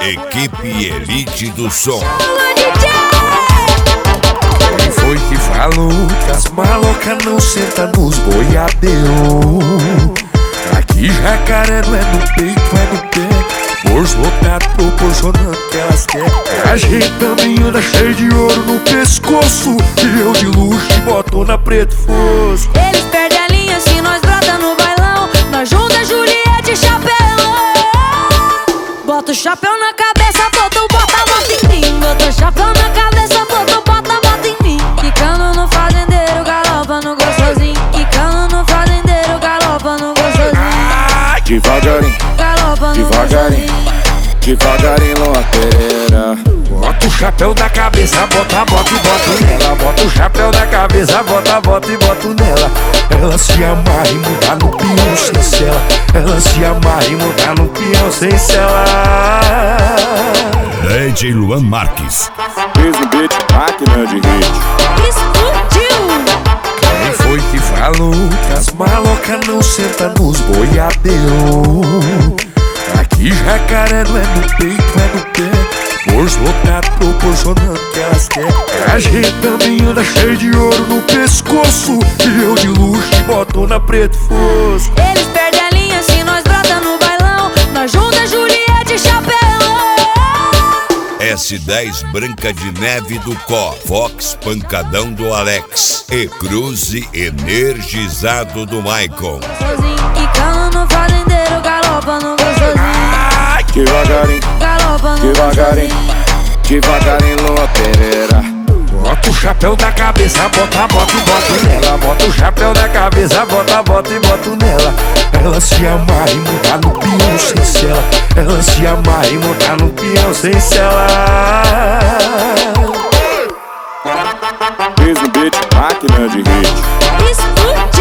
Equipe Elite do Som. Quem foi que falou que as malocas não sentam nos boiadeiros? Aqui jacaré não é no peito, é no pé. Bolso lotado proporcionando o que elas querem. A gente também anda cheio de ouro no pescoço, e eu de luxo e botona preto fosco. Eles perdem a linha se nós brota no bailão. Nós junta Juliette e chapelão. Bota o chapéu na cabeça, bota a bota em mim. Bota o chapéu na cabeça, bota a bota em mim. Quicando no fazendeiro, galopa no gostosinho. Quicando no fazendeiro, galopa no gostosinho. Devagarinho, Galopa no devagarinho, gostosinho. devagarinho numa pereira. Bota o chapéu da cabeça, bota a bota e boto nela. Bota o chapéu da cabeça, bota a bota e boto nela. Ela se amarra e muda no peão sem cela. Ela se amarra e muda no peão sem cela. DJ Luan Marques. Fiz no beat, máquina de hit. Explodiu! Quem foi que falou que as malocas não sentam nos boiadeiros? Aqui jacaré não é no peito, é no pé. Bolso lotado proporcionando o que elas querem. A gente também anda cheio de ouro no pescoço, e eu de luxo e botona preto fosco. Eles perdem a linha se nós brota no bailão. Nós junta Juliette e chapelão. S10 Branca de Neve do Có, Fox Pancadão do Alex e Cruze Energizado do Maicon. Quicando no fazendeiro, galopa no gostosinho. Devagarinho, Galopa no devagarinho, gostosinho. devagarinho numa pereira. Bota o chapéu da cabeça, bota a bota e boto nela. Bota o chapéu da cabeça, bota a bota e boto nela. Ela se amarra e muda no peão sem cela. Ela se amarra e muda no peão sem cela. Fiz no beat, máquina de hit. Explodiu!